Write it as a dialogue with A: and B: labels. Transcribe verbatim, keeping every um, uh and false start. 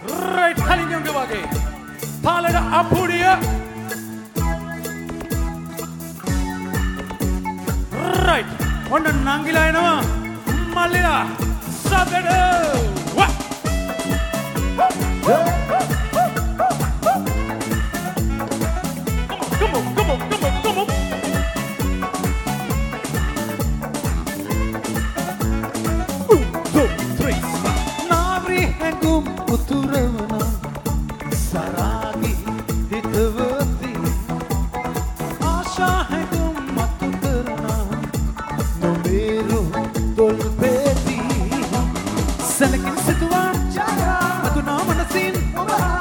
A: right කලින්ගම වගේ තාලෙට අපුඩිය right ඔන්න නංගිලා එනවා මල්ලිලා සබෙඩ වා come on come on come on come on one two three navri hengum uturavana saragi hitavati asha hengum matu karna nomeru dolpeti selekin situan aduna manasin